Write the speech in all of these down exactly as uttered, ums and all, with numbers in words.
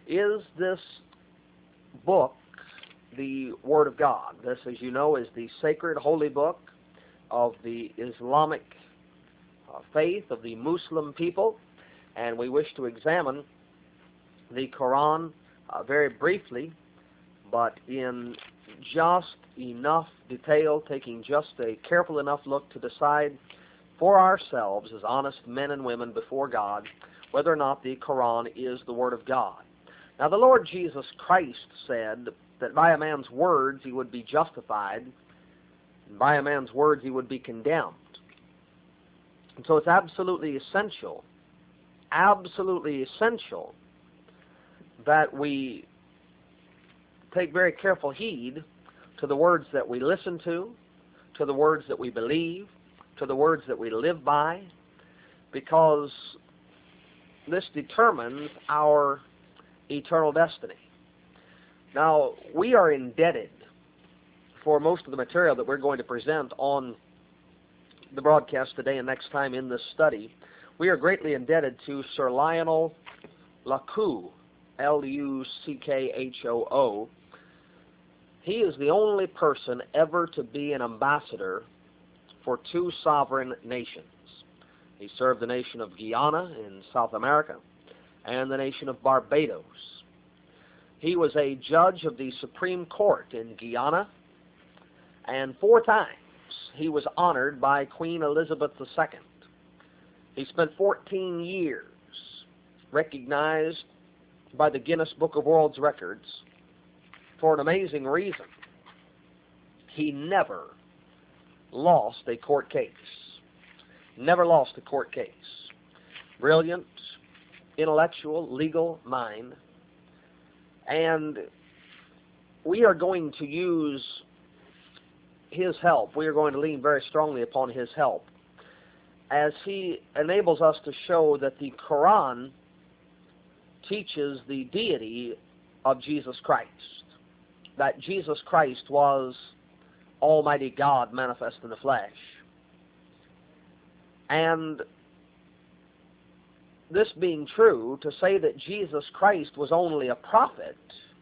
Is this book the Word of God? This, as you know, is the sacred holy book of the Islamic uh, faith, of the Muslim people, and we wish to examine the Quran uh, very briefly, but in just enough detail, taking just a careful enough look to decide for ourselves as honest men and women before God whether or not the Quran is the Word of God. Now, the Lord Jesus Christ said that by a man's words he would be justified, and by a man's words he would be condemned. And so it's absolutely essential, absolutely essential that we take very careful heed to the words that we listen to, to the words that we believe, to the words that we live by, because this determines our eternal destiny. Now, we are indebted for most of the material that we're going to present on the broadcast today and next time in this study. We are greatly indebted to Sir Lionel Luckhow, L U C K H O O. He is the only person ever to be an ambassador for two sovereign nations. He served the nation of Guyana in South America and the nation of Barbados. He was a judge of the Supreme Court in Guyana, and four times he was honored by Queen Elizabeth the Second. He spent fourteen years recognized by the Guinness Book of World Records for an amazing reason. He never lost a court case. Never lost a court case. Brilliant, intellectual, legal mind. And we are going to use his help. We are going to lean very strongly upon his help as he enables us to show that the Quran teaches the deity of Jesus Christ, that Jesus Christ was Almighty God manifest in the flesh. And this being true, to say that Jesus Christ was only a prophet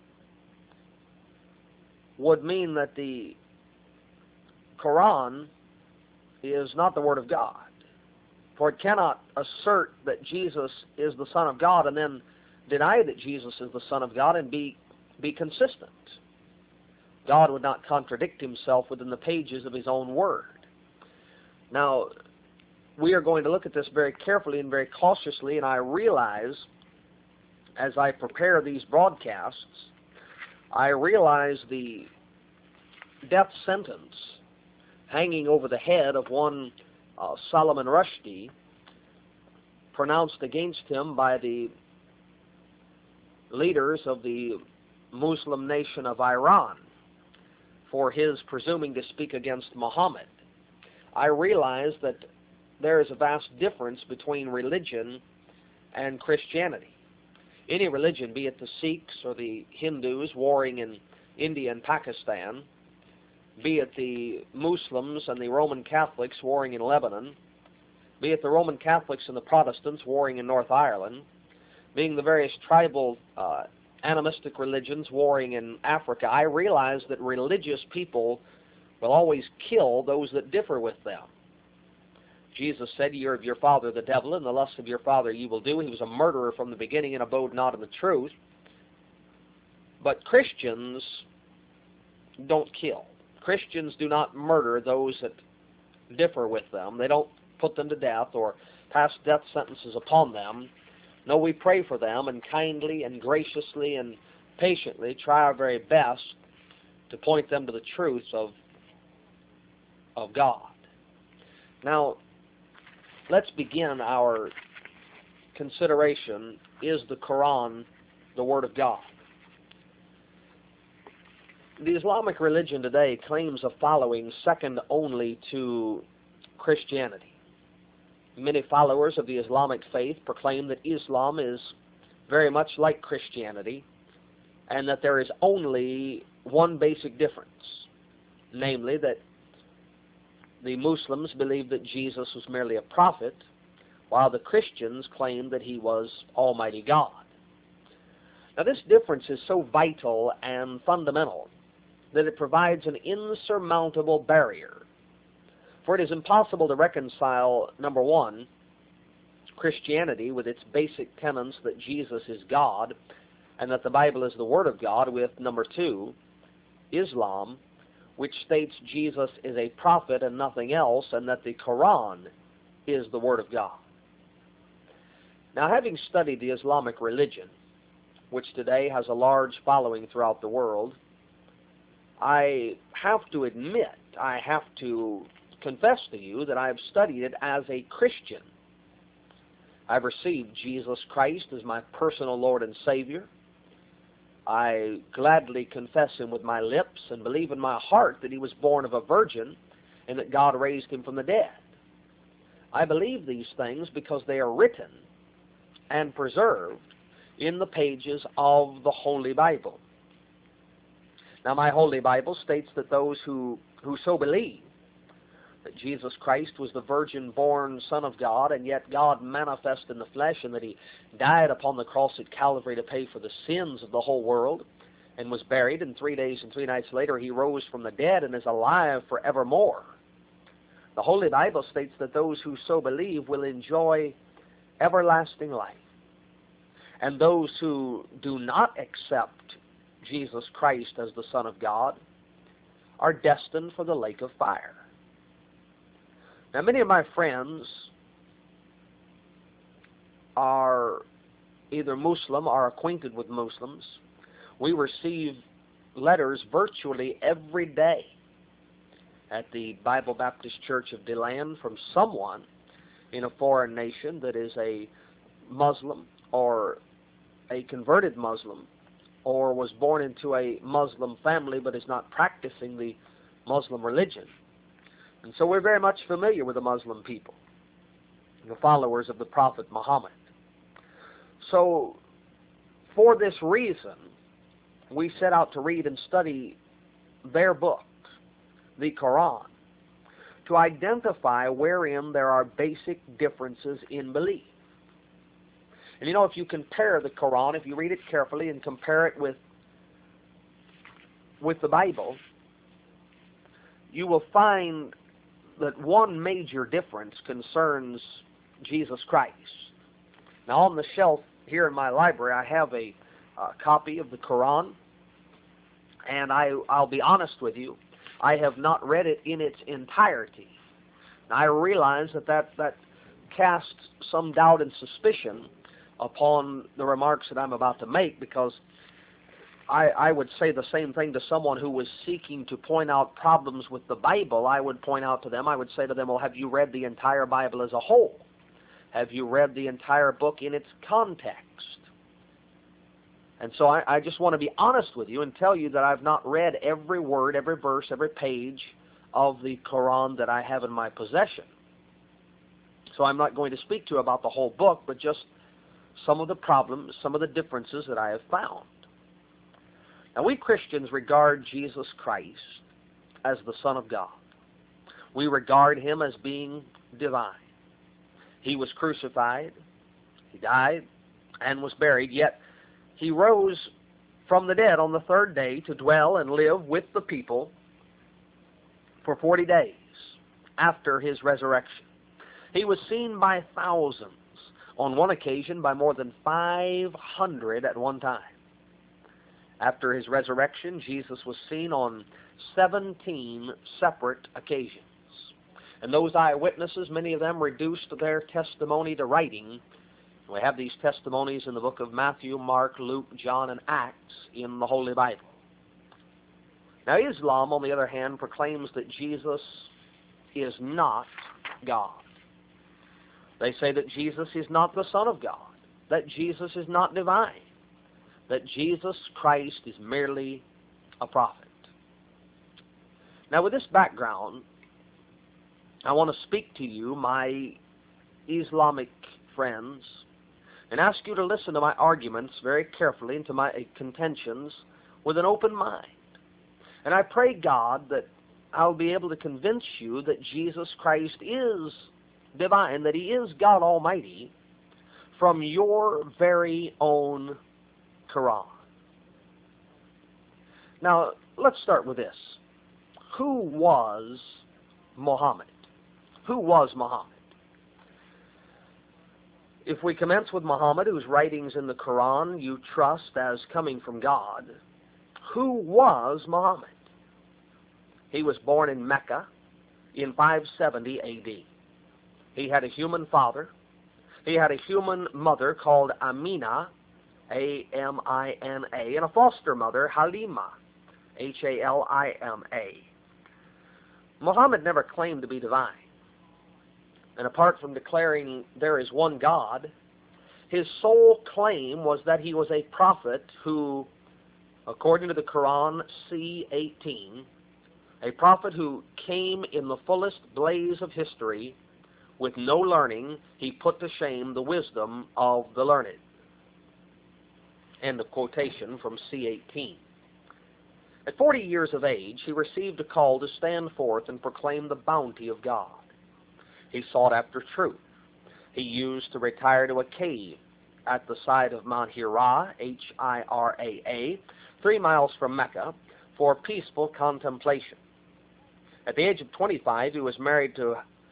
would mean that the Quran is not the Word of God. For it cannot assert that Jesus is the Son of God and then deny that Jesus is the Son of God and be, be consistent. God would not contradict himself within the pages of his own Word. Now, we are going to look at this very carefully and very cautiously, and I realize, as I prepare these broadcasts, I realize the death sentence hanging over the head of one uh, Salman Rushdie, pronounced against him by the leaders of the Muslim nation of Iran for his presuming to speak against Muhammad. I realize that there is a vast difference between religion and Christianity. Any religion, be it the Sikhs or the Hindus warring in India and Pakistan, be it the Muslims and the Roman Catholics warring in Lebanon, be it the Roman Catholics and the Protestants warring in North Ireland, being the various tribal uh, animistic religions warring in Africa, I realize that religious people will always kill those that differ with them. Jesus said, "You're of your father the devil, and the lust of your father ye will do." He was a murderer from the beginning and abode not in the truth. But Christians don't kill. Christians do not murder those that differ with them. They don't put them to death or pass death sentences upon them. No, we pray for them and kindly and graciously and patiently try our very best to point them to the truth of, of God. Now, let's begin our consideration. Is the Quran the Word of God? The Islamic religion today claims a following second only to Christianity. Many followers of the Islamic faith proclaim that Islam is very much like Christianity and that there is only one basic difference, namely that the Muslims believe that Jesus was merely a prophet, while the Christians claim that he was Almighty God. Now, this difference is so vital and fundamental that it provides an insurmountable barrier. For it is impossible to reconcile, number one, Christianity with its basic tenets that Jesus is God and that the Bible is the Word of God, with, number two, Islam, which states Jesus is a prophet and nothing else, and that the Quran is the Word of God. Now, having studied the Islamic religion, which today has a large following throughout the world, I have to admit, I have to confess to you that I have studied it as a Christian. I've received Jesus Christ as my personal Lord and Savior. I gladly confess Him with my lips and believe in my heart that He was born of a virgin and that God raised Him from the dead. I believe these things because they are written and preserved in the pages of the Holy Bible. Now, my Holy Bible states that those who, who so believe that Jesus Christ was the virgin-born Son of God, and yet God manifest in the flesh, and that He died upon the cross at Calvary to pay for the sins of the whole world, and was buried, and three days and three nights later He rose from the dead and is alive forevermore. The Holy Bible states that those who so believe will enjoy everlasting life. And those who do not accept Jesus Christ as the Son of God are destined for the lake of fire. Now, many of my friends are either Muslim or acquainted with Muslims. We receive letters virtually every day at the Bible Baptist Church of DeLand from someone in a foreign nation that is a Muslim or a converted Muslim, or was born into a Muslim family but is not practicing the Muslim religion. And so we're very much familiar with the Muslim people, the followers of the Prophet Muhammad. So for this reason, we set out to read and study their book, the Quran, to identify wherein there are basic differences in belief. And you know, if you compare the Quran, if you read it carefully and compare it with, with the Bible, you will find that one major difference concerns Jesus Christ. Now, on the shelf here in my library, I have a uh, copy of the Quran, and I, I'll be honest with you, I have not read it in its entirety. Now, I realize that that, that casts some doubt and suspicion upon the remarks that I'm about to make, because I, I would say the same thing to someone who was seeking to point out problems with the Bible. I would point out to them, I would say to them, well, have you read the entire Bible as a whole? Have you read the entire book in its context? And so I, I just want to be honest with you and tell you that I've not read every word, every verse, every page of the Quran that I have in my possession. So I'm not going to speak to you about the whole book, but just some of the problems, some of the differences that I have found. Now, we Christians regard Jesus Christ as the Son of God. We regard Him as being divine. He was crucified, He died, and was buried, yet He rose from the dead on the third day to dwell and live with the people for forty days after His resurrection. He was seen by thousands, on one occasion by more than five hundred at one time. After His resurrection, Jesus was seen on seventeen separate occasions. And those eyewitnesses, many of them reduced their testimony to writing. We have these testimonies in the book of Matthew, Mark, Luke, John, and Acts in the Holy Bible. Now, Islam, on the other hand, proclaims that Jesus is not God. They say that Jesus is not the Son of God, that Jesus is not divine, that Jesus Christ is merely a prophet. Now, with this background, I want to speak to you, my Islamic friends, and ask you to listen to my arguments very carefully and to my contentions with an open mind. And I pray God that I'll be able to convince you that Jesus Christ is divine, that He is God Almighty, from your very own Quran. Now, let's start with this. Who was Muhammad? Who was Muhammad? If we commence with Muhammad, whose writings in the Quran you trust as coming from God, who was Muhammad? He was born in Mecca in five seventy A D. He had a human father. He had a human mother called Amina, A M I N A, and a foster mother, Halima, H A L I M A. Muhammad never claimed to be divine. And apart from declaring there is one God, his sole claim was that he was a prophet who, according to the Quran, C eighteen, a prophet who came in the fullest blaze of history. With no learning, he put to shame the wisdom of the learned. End of quotation from C eighteen. At forty years of age, he received a call to stand forth and proclaim the bounty of God. He sought after truth. He used to retire to a cave at the side of Mount Hira, H I R A A, three miles from Mecca, for peaceful contemplation. At the age of twenty-five, he was married to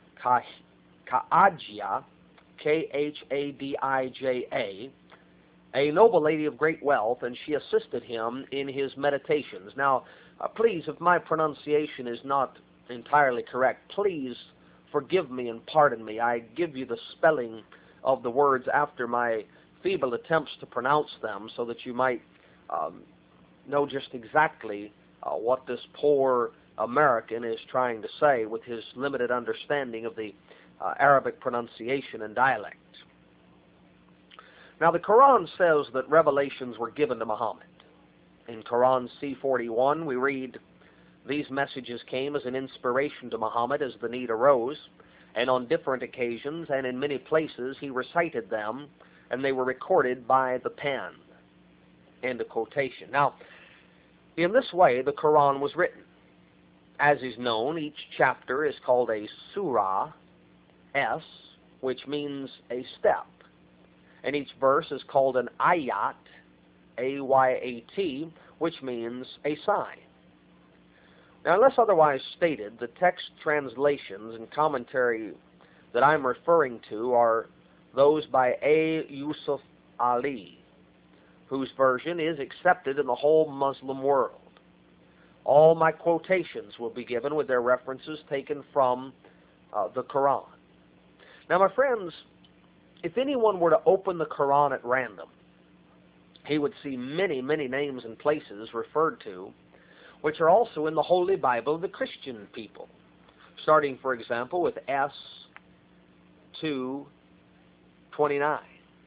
Khadija, K H A D I J A, a noble lady of great wealth, and she assisted him in his meditations. Now, uh, please, if my pronunciation is not entirely correct, please forgive me and pardon me. I give you the spelling of the words after my feeble attempts to pronounce them so that you might um, know just exactly uh, what this poor American is trying to say with his limited understanding of the uh, Arabic pronunciation and dialect. Now, the Quran says that revelations were given to Muhammad. In Quran C forty-one, we read, "These messages came as an inspiration to Muhammad as the need arose, and on different occasions and in many places he recited them, and they were recorded by the pen." End of quotation. Now, in this way, the Quran was written. As is known, each chapter is called a surah, S, which means a step. And each verse is called an ayat, A Y A T, which means a sign. Now, unless otherwise stated, the text translations and commentary that I'm referring to are those by A. Yusuf Ali, whose version is accepted in the whole Muslim world. All my quotations will be given with their references taken from uh, the Quran. Now, my friends, if anyone were to open the Quran at random, he would see many, many names and places referred to, which are also in the Holy Bible of the Christian people, starting, for example, with S two twenty-nine.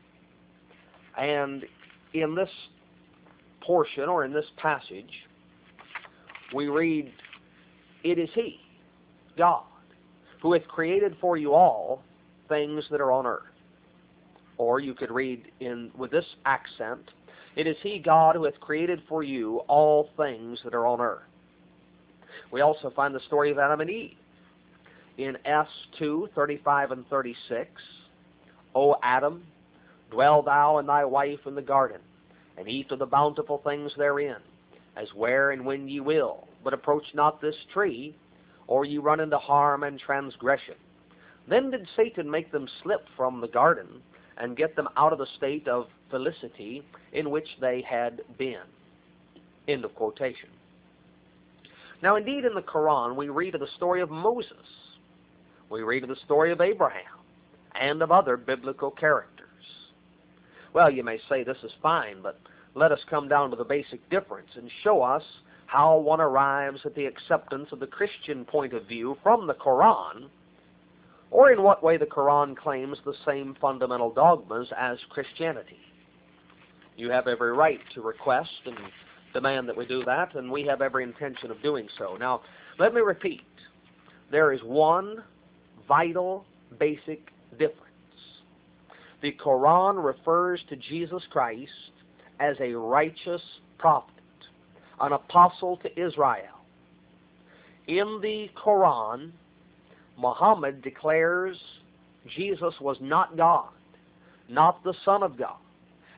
And in this portion, or in this passage, we read, "It is He, God, who hath created for you all things that are on earth." Or you could read in with this accent, "It is He, God, who hath created for you all things that are on earth." We also find the story of Adam and Eve in S two thirty-five and thirty-six. "O Adam, dwell thou and thy wife in the garden, and eat of the bountiful things therein, as where and when ye will, but approach not this tree, or ye run into harm and transgression. Then did Satan make them slip from the garden, and get them out of the state of felicity in which they had been." End of quotation. Now, indeed, in the Quran, we read of the story of Moses. We read of the story of Abraham and of other biblical characters. Well, you may say this is fine, but let us come down to the basic difference and show us how one arrives at the acceptance of the Christian point of view from the Quran, or in what way the Quran claims the same fundamental dogmas as Christianity. You have every right to request and demand that we do that, and we have every intention of doing so. Now, let me repeat. There is one vital, basic difference. The Quran refers to Jesus Christ as a righteous prophet, an apostle to Israel. In the Quran, Muhammad declares Jesus was not God, not the Son of God,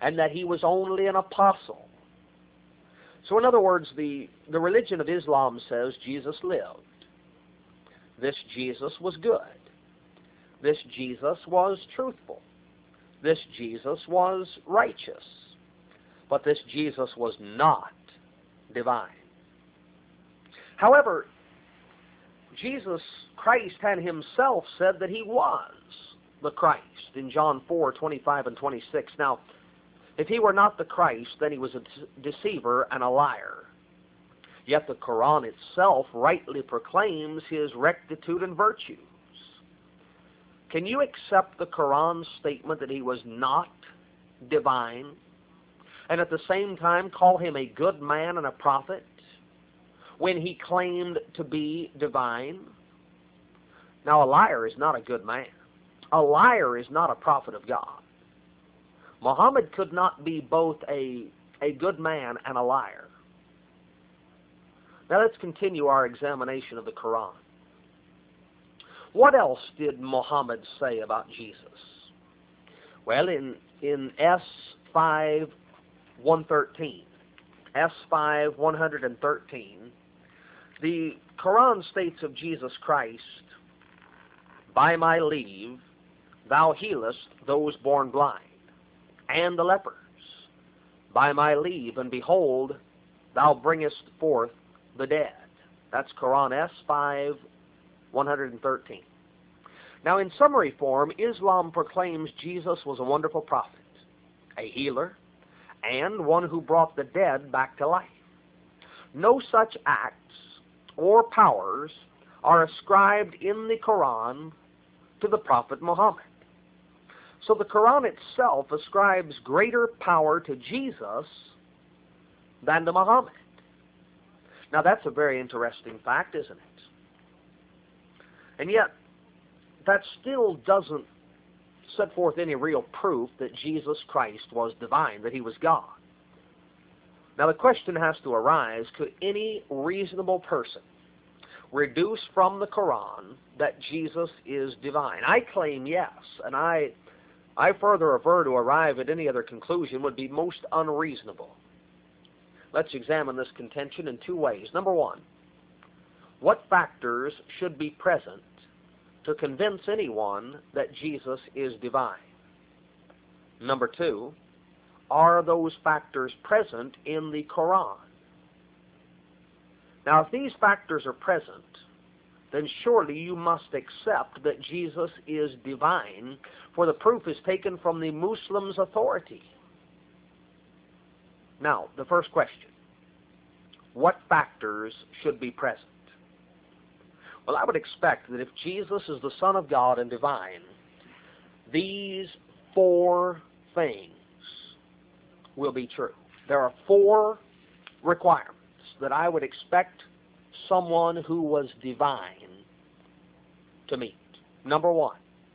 and that he was only an apostle. So in other words, the, the religion of Islam says Jesus lived. This Jesus was good. This Jesus was truthful. This Jesus was righteous. But this Jesus was not divine. However, Jesus Christ had himself said that he was the Christ in John four, twenty-five and twenty-six. Now, if he were not the Christ, then he was a deceiver and a liar. Yet the Quran itself rightly proclaims his rectitude and virtues. Can you accept the Quran's statement that he was not divine, and at the same time call him a good man and a prophet when he claimed to be divine? Now, a liar is not a good man. A liar is not a prophet of God. Muhammad could not be both a, a good man and a liar. Now let's continue our examination of the Quran. What else did Muhammad say about Jesus? Well, in, in S five one thirteen, S five one thirteen, the Quran states of Jesus Christ, "By my leave, thou healest those born blind, and the lepers. By my leave, and behold, thou bringest forth the dead." That's Quran S five one thirteen. Now, in summary form, Islam proclaims Jesus was a wonderful prophet, a healer, and one who brought the dead back to life. No such acts or powers are ascribed in the Quran to the Prophet Muhammad. So the Quran itself ascribes greater power to Jesus than to Muhammad. Now that's a very interesting fact, isn't it? And yet, that still doesn't set forth any real proof that Jesus Christ was divine, that he was God. Now the question has to arise, could any reasonable person reduce from the Quran that Jesus is divine? I claim yes, and I, I further aver to arrive at any other conclusion would be most unreasonable. Let's examine this contention in two ways. Number one, what factors should be present to convince anyone that Jesus is divine? Number two, are those factors present in the Quran? Now, if these factors are present, then surely you must accept that Jesus is divine, for the proof is taken from the Muslims' authority. Now, the first question, what factors should be present? Well, I would expect that if Jesus is the Son of God and divine, these four things will be true. There are four requirements that I would expect someone who was divine to meet. Number one,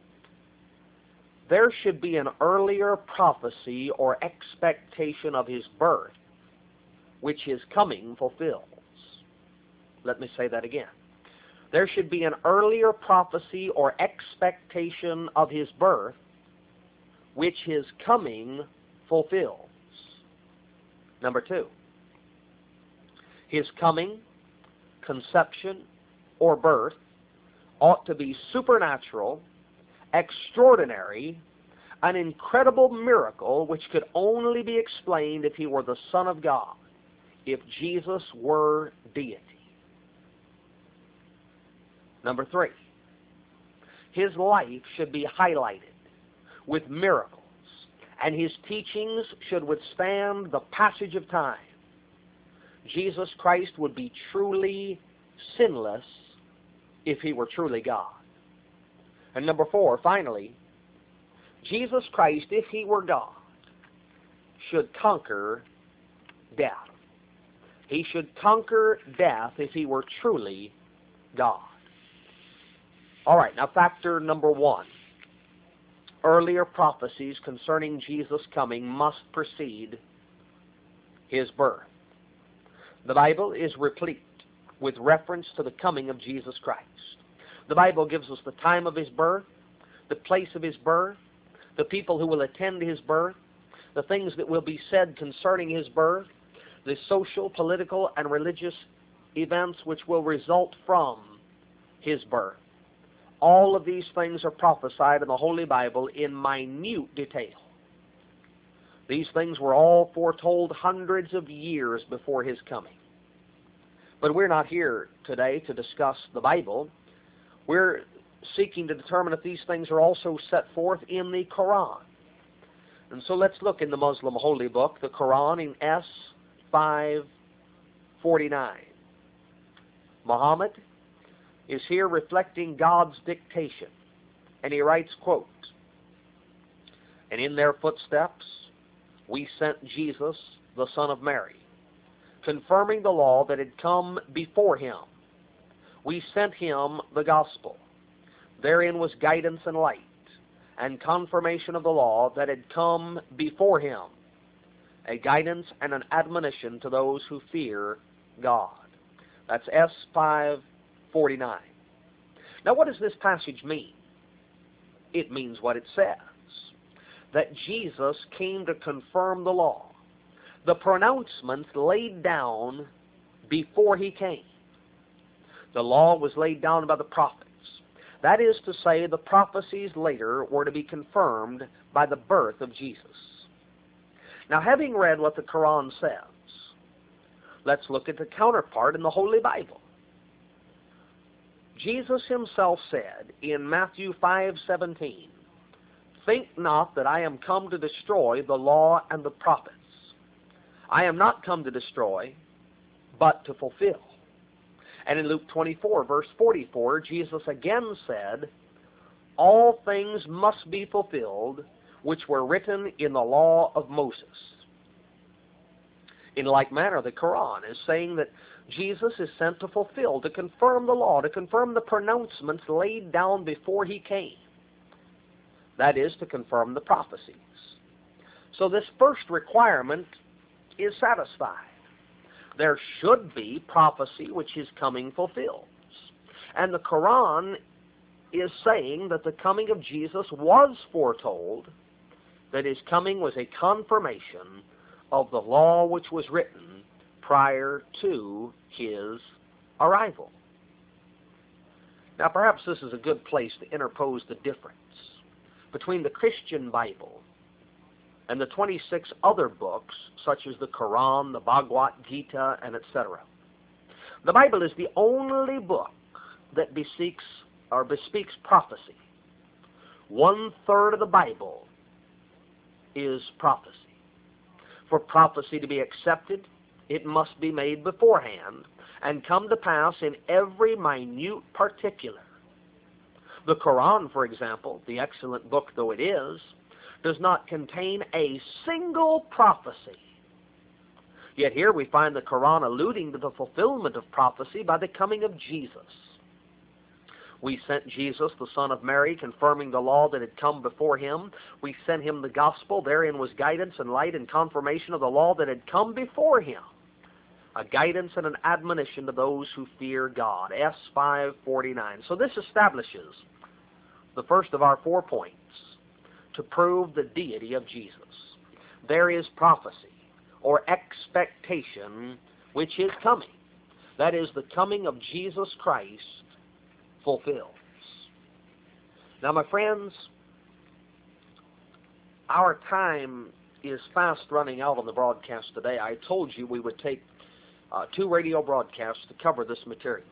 there should be an earlier prophecy or expectation of his birth, which his coming fulfills. Let me say that again. There should be an earlier prophecy or expectation of his birth, which his coming fulfills. Number two, his coming, conception, or birth ought to be supernatural, extraordinary, an incredible miracle which could only be explained if he were the Son of God, if Jesus were deity. Number three, his life should be highlighted with miracles, and his teachings should withstand the passage of time. Jesus Christ would be truly sinless if he were truly God. And number four, finally, Jesus Christ, if he were God, should conquer death. He should conquer death if he were truly God. All right, now factor number one. Earlier prophecies concerning Jesus' coming must precede his birth. The Bible is replete with reference to the coming of Jesus Christ. The Bible gives us the time of his birth, the place of his birth, the people who will attend his birth, the things that will be said concerning his birth, the social, political, and religious events which will result from his birth. All of these things are prophesied in the Holy Bible in minute detail. These things were all foretold hundreds of years before his coming. But we're not here today to discuss the Bible. We're seeking to determine if these things are also set forth in the Quran. And so let's look in the Muslim holy book, the Quran, in S five forty-nine. Muhammad is here reflecting God's dictation, and he writes, quote, "And in their footsteps we sent Jesus, the son of Mary, confirming the law that had come before him. We sent him the gospel. Therein was guidance and light, and confirmation of the law that had come before him, a guidance and an admonition to those who fear God." That's S five forty-nine. Now, what does this passage mean? It means what it says, that Jesus came to confirm the law, the pronouncements laid down before he came. The law was laid down by the prophets. That is to say, the prophecies later were to be confirmed by the birth of Jesus. Now, having read what the Quran says, let's look at the counterpart in the Holy Bible. Jesus himself said in Matthew five seventeen, "Think not that I am come to destroy the law and the prophets. I am not come to destroy, but to fulfill." And in Luke twenty-four, verse forty-four, Jesus again said, "All things must be fulfilled which were written in the law of Moses." In like manner, the Quran is saying that Jesus is sent to fulfill, to confirm the law, to confirm the pronouncements laid down before he came. That is, to confirm the prophecies. So this first requirement is satisfied. There should be prophecy which his coming fulfills. And the Quran is saying that the coming of Jesus was foretold, that his coming was a confirmation of the law which was written prior to his arrival. Now, perhaps this is a good place to interpose the difference between the Christian Bible and the twenty-six other books, such as the Quran, the Bhagavad Gita, and et cetera. The Bible is the only book that bespeaks or bespeaks prophecy. One third of the Bible is prophecy. For prophecy to be accepted, it must be made beforehand and come to pass in every minute particular. The Quran, for example, the excellent book though it is, does not contain a single prophecy. Yet here we find the Quran alluding to the fulfillment of prophecy by the coming of Jesus. We sent Jesus, the son of Mary, confirming the law that had come before him. We sent him the gospel. Therein was guidance and light and confirmation of the law that had come before him, a guidance and an admonition to those who fear God. S five forty-nine. So this establishes the first of our four points to prove the deity of Jesus. There is prophecy or expectation which is coming. That is, the coming of Jesus Christ fulfills. Now, my friends, our time is fast running out on the broadcast today. I told you we would take uh, two radio broadcasts to cover this material.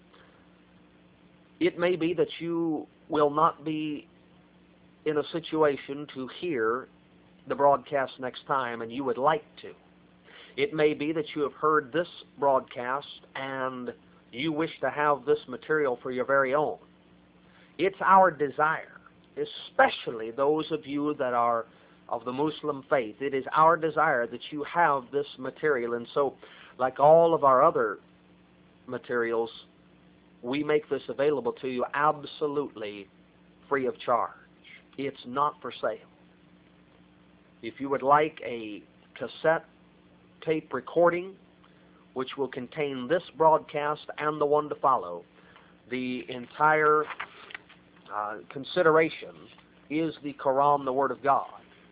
It may be that you will not be in a situation to hear the broadcast next time, and you would like to. It may be that you have heard this broadcast and you wish to have this material for your very own. It's our desire, especially those of you that are of the Muslim faith, it is our desire that you have this material. And so, like all of our other materials, we make this available to you absolutely free of charge. It's not for sale. If you would like a cassette tape recording, which will contain this broadcast and the one to follow, the entire uh, consideration is the Quran, the Word of God.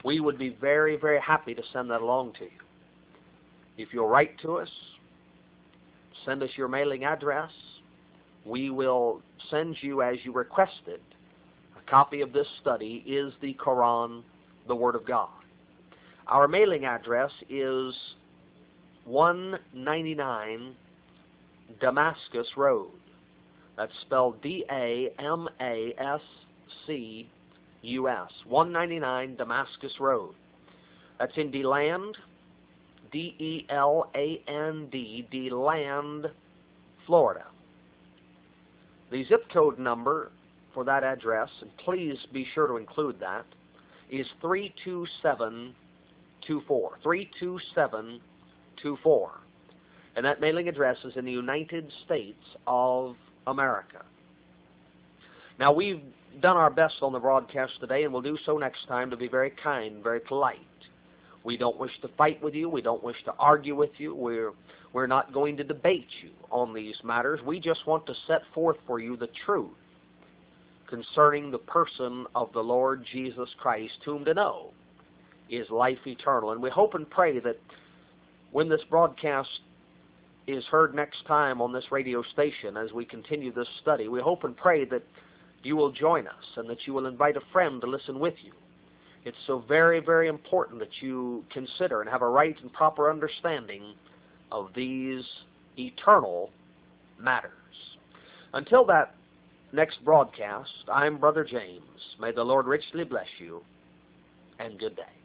we would be very, very happy to send that along to you. If you'll write to us, send us your mailing address, we will send you, as you requested, a copy of this study, Is the Quran the Word of God? Our mailing address is one ninety-nine Damascus Road. That's spelled D A M A S C U S. one ninety-nine Damascus Road. That's in DeLand, D E L A N D, DeLand, Florida. The zip code number for that address, and please be sure to include that, is three two seven two four. three two seven two four. And that mailing address is in the United States of America. Now, we've done our best on the broadcast today, and we'll do so next time, to be very kind, very polite. We don't wish to fight with you. We don't wish to argue with you. We're, we're not going to debate you on these matters. We just want to set forth for you the truth concerning the person of the Lord Jesus Christ, whom to know is life eternal. And we hope and pray that when this broadcast is heard next time on this radio station, as we continue this study, we hope and pray that you will join us and that you will invite a friend to listen with you. It's so very, very important that you consider and have a right and proper understanding of these eternal matters. Until that next broadcast, I'm Brother James. May the Lord richly bless you, and good day.